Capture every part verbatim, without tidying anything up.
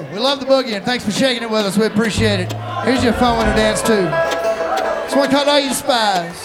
Woo! We love the boogie, and thanks for shaking it with us. We appreciate it. Here's your fun one to dance to. This one called All You Spies.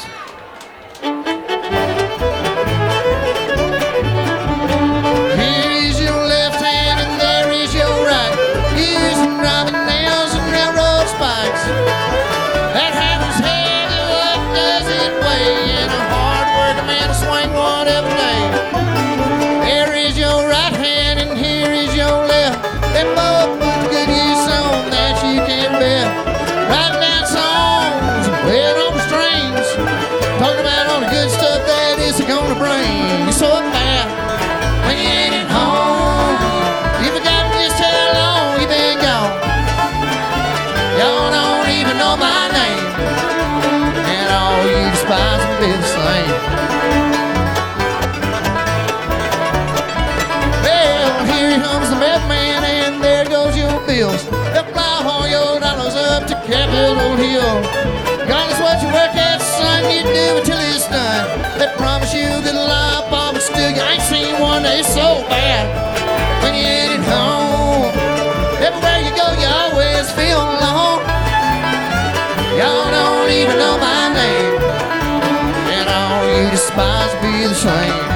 Here is your left hand, and there is your right. Here's some driving nails and railroad spikes. That happens heavy, what does it weigh? And a hard working man to swing one every day. There is your right hand, and here is your left. They both put good use on that you can bet. Writing down songs and playing on the strings, talking about all the good stuff that it's gonna bring. So bad when you ain't at home. You forgot just how long you been gone. Y'all don't even know my name, and all you despise will be the same. Well, here comes the mailman, and there goes your bills. They'll fly all your dollars up to Capitol Hill. Regardless what you work at, son, you do until it's done. They promise you good life, but still you ain't seen one that's so bad when you ain't at home. Everywhere you go, you always feel alone. Y'all don't even know my name, and all you despise be the same.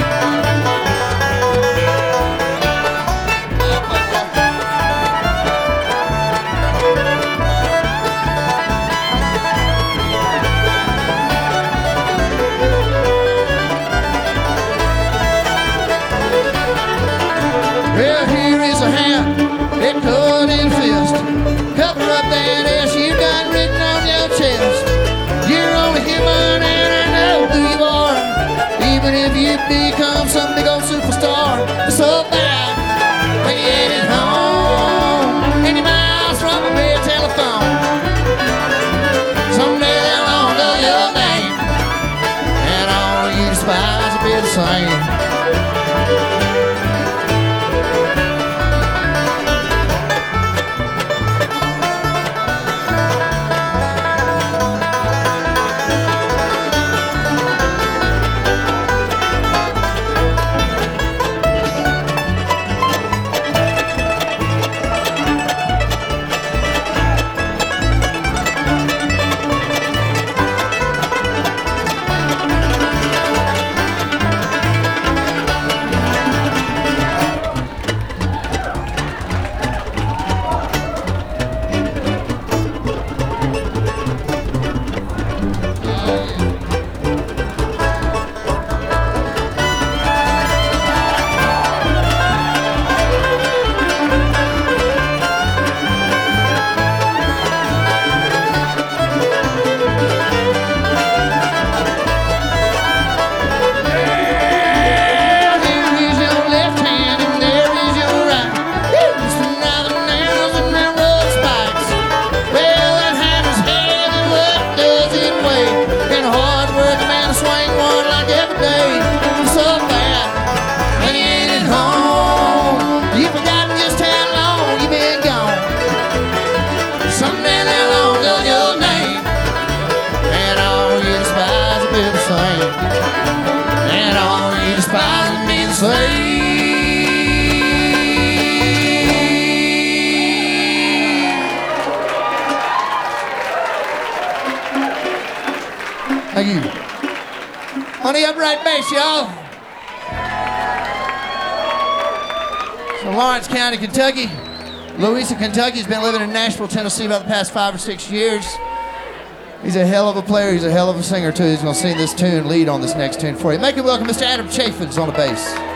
Well, here is a hand, it cut in fist. Cover up that ass you got written on your chest. You're only human and I know who you are, even if you become some big old superstar. It's so bad when you ain't at home, any miles from a big telephone. Someday they'll all know your name, and all you despise will be the same. And all you despise me the same. Thank you. On the upright bass, y'all. So Lawrence County, Kentucky. Louisa, Kentucky has been living in Nashville, Tennessee about the past five or six years. He's a hell of a player. He's a hell of a singer, too. He's going to sing this tune, lead on this next tune for you. Make it welcome Mister Adam Chaffins on the bass.